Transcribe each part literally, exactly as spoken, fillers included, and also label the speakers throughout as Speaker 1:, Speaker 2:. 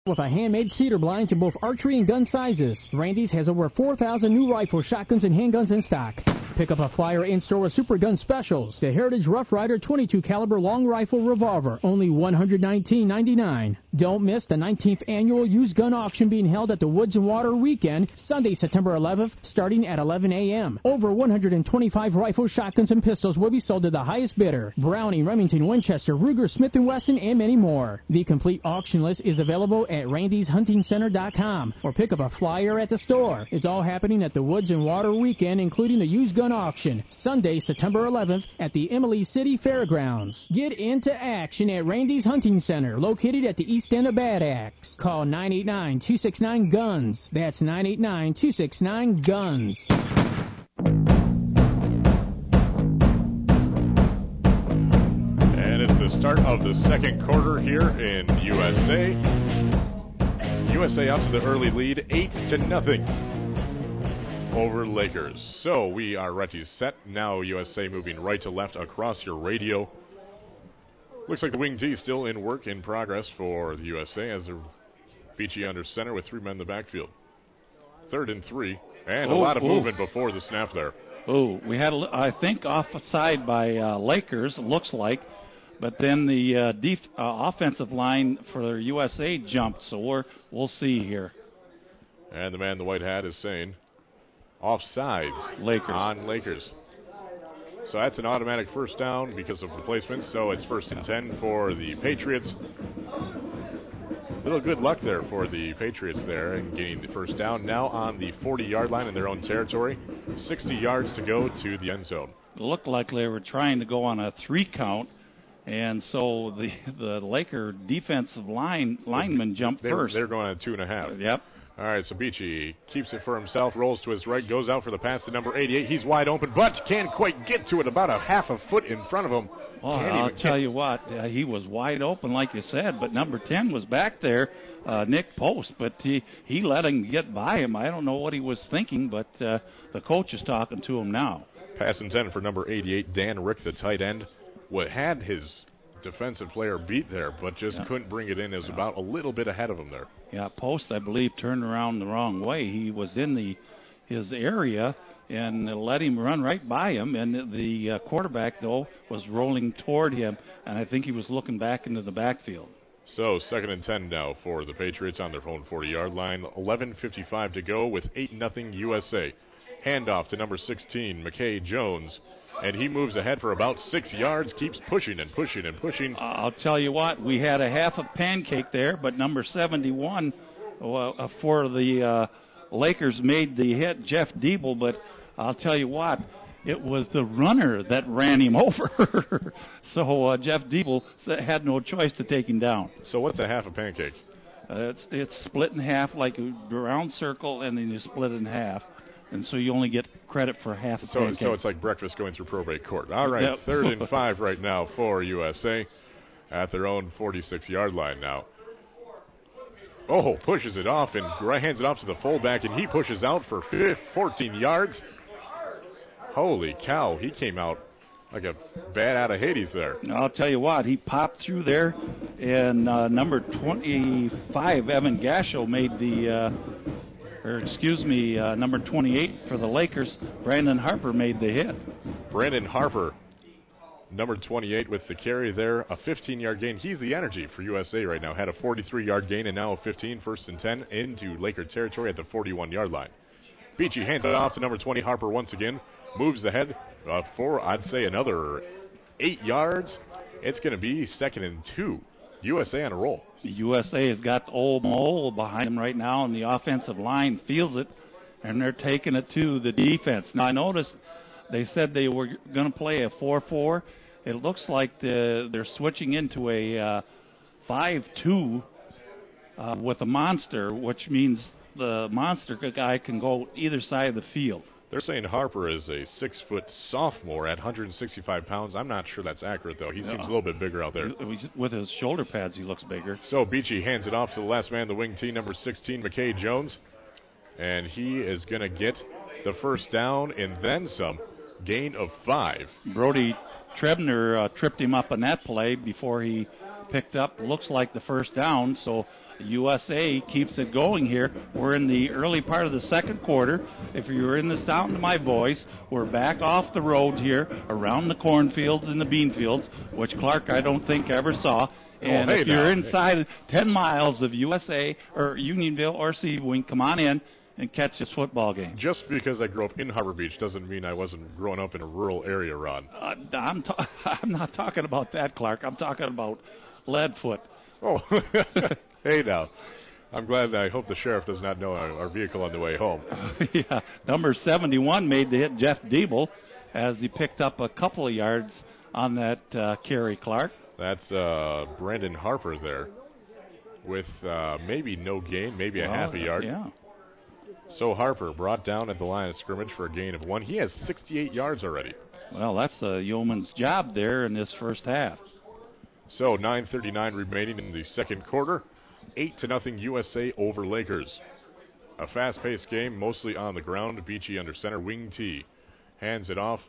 Speaker 1: With a handmade cedar blinds in both archery and gun sizes, Randy's has over four thousand new rifles, shotguns, and handguns in stock. Pick up a flyer in-store with Super Gun Specials. The Heritage Rough Rider twenty-two caliber long rifle revolver, only one hundred nineteen ninety-nine. Don't miss the nineteenth annual used gun auction being held at the Woods and Water Weekend, Sunday, September eleventh, starting at eleven a.m. Over one hundred twenty-five rifles, shotguns, and pistols will be sold to the highest bidder. Browning, Remington, Winchester, Ruger, Smith and Wesson, and many more. The complete auction list is available at randys hunting center dot com or pick up a flyer at the store. It's all happening at the Woods and Water Weekend, including the used gun auction, Sunday, September eleventh at the Emily City Fairgrounds. Get into action at Randy's Hunting Center, located at the east end of Bad Axe. Call nine eight nine, two six nine, GUNS. That's nine eight nine, two six nine, GUNS.
Speaker 2: And it's the start of the second quarter here in U S A. U S A out to the early lead, eight to nothing over Lakers. So we are ready, set. Now U S A moving right to left across your radio. Looks like the wing T still in work in progress for the U S A as they're Beachy under center with three men in the backfield. Third and three, and oh, a lot of oh. movement before the snap there.
Speaker 3: Oh, we had, a, I think, offside by uh, Lakers, it looks like. But then the uh, def- uh, offensive line for U S A jumped, so we're, we'll see here.
Speaker 2: And the man in the white hat is saying offside
Speaker 3: Lakers.
Speaker 2: on Lakers. So that's an automatic first down because of the placement, so it's first and ten for the Patriots. Little good luck there for the Patriots there in getting the first down. Now on the forty-yard line in their own territory. sixty yards to go to the end zone.
Speaker 3: It looked like they were trying to go on a three count. And so the the Laker defensive line lineman jumped
Speaker 2: they're,
Speaker 3: first.
Speaker 2: They're going on two and a half.
Speaker 3: Yep.
Speaker 2: All right, so Beachy keeps it for himself, rolls to his right, goes out for the pass to number eighty-eight. He's wide open, but can't quite get to it. About a half a foot in front of him.
Speaker 3: Oh, I'll tell you what, uh, he was wide open, like you said, but number ten was back there, uh, Nick Post, but he, he let him get by him. I don't know what he was thinking, but uh, the coach is talking to him now.
Speaker 2: Pass intended for number eighty-eight, Dan Rick, the tight end. What had his defensive player beat there, but just yeah. couldn't bring it in. Is yeah. about a little bit ahead of him there.
Speaker 3: Yeah, Post, I believe, turned around the wrong way. He was in the his area and let him run right by him, and the uh, quarterback, though, was rolling toward him, and I think he was looking back into the backfield.
Speaker 2: So second and ten now for the Patriots on their own forty-yard line. eleven fifty-five to go with eight nothing U S A. Handoff to number sixteen, McKay Jones. And he moves ahead for about six yards, keeps pushing and pushing and pushing.
Speaker 3: I'll tell you what, we had a half a pancake there, but number seventy-one uh, for the uh, Lakers made the hit, Jeff Diebel, but I'll tell you what, it was the runner that ran him over. so uh, Jeff Diebel had no choice to take him down.
Speaker 2: So what's a half a pancake?
Speaker 3: Uh, it's, it's split in half like a round circle, and then you split it in half. And so you only get credit for half a
Speaker 2: so,
Speaker 3: pancake.
Speaker 2: So it's like breakfast going through probate court. All right,
Speaker 3: yep.
Speaker 2: third and five right now for U S A at their own forty-six-yard line now. Oh, pushes it off and hands it off to the fullback, and he pushes out for fourteen yards. Holy cow, he came out like a bat out of Hades there.
Speaker 3: I'll tell you what, he popped through there, and uh, number twenty-five, Evan Gasho, made the... Uh, or excuse me, uh, number twenty-eight for the Lakers, Brandon Harper made the hit.
Speaker 2: Brandon Harper, number twenty-eight with the carry there, a fifteen-yard gain. He's the energy for U S A right now. Had a forty-three-yard gain and now a fifteen, first and ten into Laker territory at the forty-one-yard line. Beachy hands it off to number twenty, Harper once again, moves ahead uh, for, I'd say, another eight yards. It's going to be second and two. U S A on a roll.
Speaker 3: U S A has got old Mole behind them right now, and the offensive line feels it, and they're taking it to the defense. Now, I noticed they said they were going to play a four four. It looks like the, they're switching into a uh, five two uh, with a monster, which means the monster guy can go either side of the field.
Speaker 2: They're saying Harper is a six-foot sophomore at one hundred sixty-five pounds. I'm not sure that's accurate, though. He seems no. a little bit bigger out there.
Speaker 3: With his shoulder pads, he looks bigger.
Speaker 2: So Beachy hands it off to the last man, the wing T, number sixteen, McKay Jones. And he is going to get the first down and then some. Gain of five.
Speaker 3: Brody Trebner uh, tripped him up on that play before he picked up, looks like the first down. So U S A keeps it going here. We're in the early part of the second quarter. If you're in the sound of my voice, we're back off the road here around the cornfields and the bean fields, which Clark I don't think ever saw. And
Speaker 2: oh, hey
Speaker 3: if you're
Speaker 2: now.
Speaker 3: inside ten miles of U S A or Unionville or Sebring, come on in and catch this football game.
Speaker 2: Just because I grew up in Harbor Beach doesn't mean I wasn't growing up in a rural area, Ron.
Speaker 3: Uh, I'm, ta- I'm not talking about that, Clark. I'm talking about Leadfoot.
Speaker 2: Oh, hey now. I'm glad that I hope the sheriff does not know our, our vehicle on the way home.
Speaker 3: Yeah, number seventy-one made the hit, Jeff Diebel, as he picked up a couple of yards on that uh, carry, Clark.
Speaker 2: That's uh, Brandon Harper there with uh, maybe no gain, maybe a
Speaker 3: well,
Speaker 2: half a yard.
Speaker 3: Yeah.
Speaker 2: So Harper brought down at the line of scrimmage for a gain of one. He has sixty-eight yards already.
Speaker 3: Well, that's a yeoman's job there in this first half.
Speaker 2: So nine thirty-nine remaining in the second quarter. eight to nothing U S A over Lakers. A fast-paced game, mostly on the ground. Beachy under center. Wing T hands it off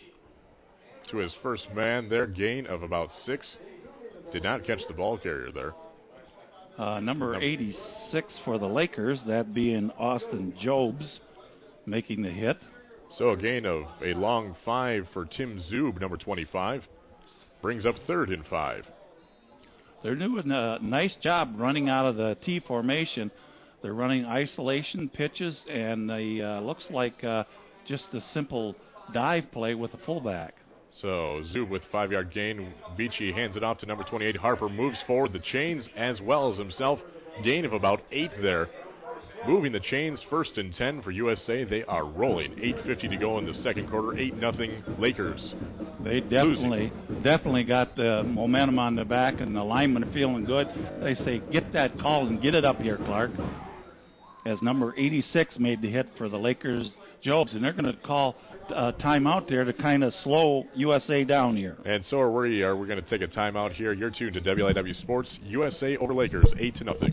Speaker 2: to his first man there. Gain of about six. Did not catch the ball carrier there.
Speaker 3: Uh, number eighty-six for the Lakers, that being Austin Jobs, making the hit.
Speaker 2: So a gain of a long five for Tim Zub, number twenty-five. Brings up third and five.
Speaker 3: They're doing a nice job running out of the T formation. They're running isolation pitches, and they uh, looks like uh, just a simple dive play with a fullback.
Speaker 2: So Zub with five-yard gain. Beachy hands it off to number twenty-eight. Harper moves forward the chains as well as himself. Gain of about eight there. Moving the chains, first and ten for U S A. They are rolling. eight fifty to go in the second quarter. eight nothing Lakers.
Speaker 3: They definitely, losing. definitely got the momentum on the back, and the linemen are feeling good. They say, get that call and get it up here, Clark. As number eighty-six made the hit for the Lakers, Jobs, and they're going to call a timeout there to kind of slow U S A down here.
Speaker 2: And so are we. Are we're going to take a timeout here. You're tuned to W L I W Sports. U S A over Lakers, eight to nothing.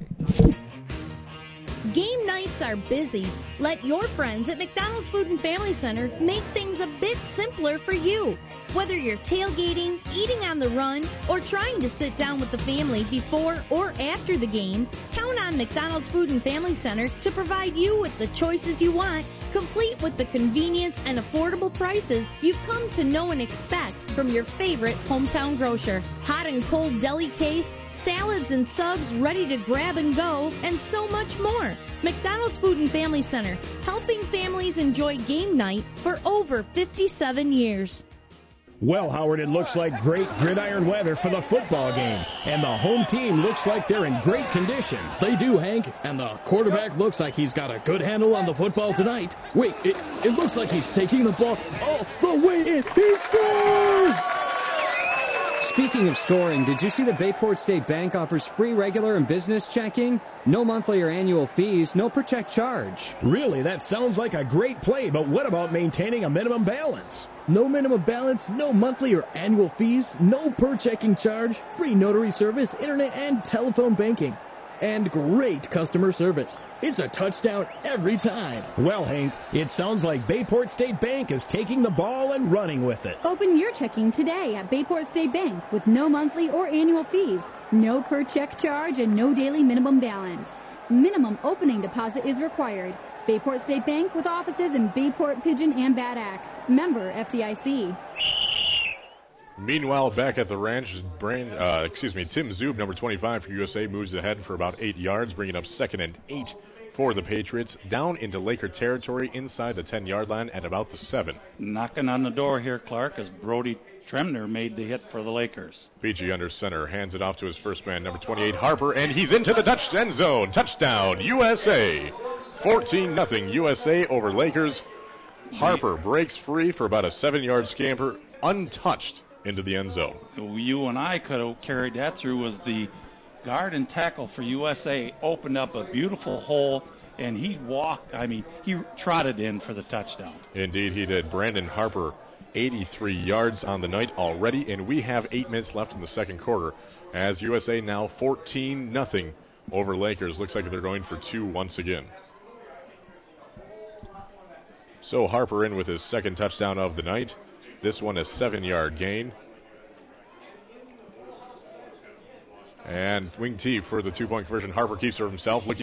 Speaker 4: Game nights are busy. Let your friends at McDonald's Food and Family Center make things a bit simpler for you. Whether you're tailgating, eating on the run, or trying to sit down with the family before or after the game, count on McDonald's Food and Family Center to provide you with the choices you want, complete with the convenience and affordable prices you've come to know and expect from your favorite hometown grocer. Hot and cold deli case, salads and subs ready to grab and go, and so much more. McDonald's Food and Family Center, helping families enjoy game night for over fifty-seven years.
Speaker 5: Well, Howard, it looks like great gridiron weather for the football game, and the home team looks like they're in great condition.
Speaker 1: They do, Hank, and the quarterback looks like he's got a good handle on the football tonight. Wait, it, it looks like he's taking the ball all the way in. He scores!
Speaker 6: Speaking of scoring, did you see that Bayport State Bank offers free regular and business checking? No monthly or annual fees, no per check charge.
Speaker 5: Really, that sounds like a great play, but what about maintaining a minimum balance?
Speaker 1: No minimum balance, no monthly or annual fees, no per checking charge, free notary service, internet and telephone banking, and great customer service. It's a touchdown every time.
Speaker 5: Well, Hank, it sounds like Bayport State Bank is taking the ball and running with it.
Speaker 7: Open your checking today at Bayport State Bank with no monthly or annual fees, no per check charge, and no daily minimum balance. Minimum opening deposit is required. Bayport State Bank with offices in Bayport, Pigeon, and Bad Axe. Member F D I C.
Speaker 2: Meanwhile, back at the ranch, Brand, uh, excuse me, Tim Zub, number twenty-five for U S A, moves ahead for about eight yards, bringing up second and eight for the Patriots, down into Laker territory inside the ten-yard line at about the seven.
Speaker 3: Knocking on the door here, Clark, as Brody Tremner made the hit for the Lakers.
Speaker 2: Beachy under center, hands it off to his first man, number twenty-eight, Harper, and he's into the touch end zone. Touchdown, U S A. fourteen nothing U S A over Lakers. Harper breaks free for about a seven-yard scamper, untouched into the end zone.
Speaker 3: You and I could have carried that through as the guard and tackle for U S A opened up a beautiful hole, and he walked, I mean, he trotted in for the touchdown.
Speaker 2: Indeed, he did. Brandon Harper, eighty-three yards on the night already, and we have eight minutes left in the second quarter as U S A now fourteen nothing over Lakers. Looks like they're going for two once again. So Harper in with his second touchdown of the night. This one a seven-yard gain. And wing T for the two-point conversion. Harper keeps her himself. Looking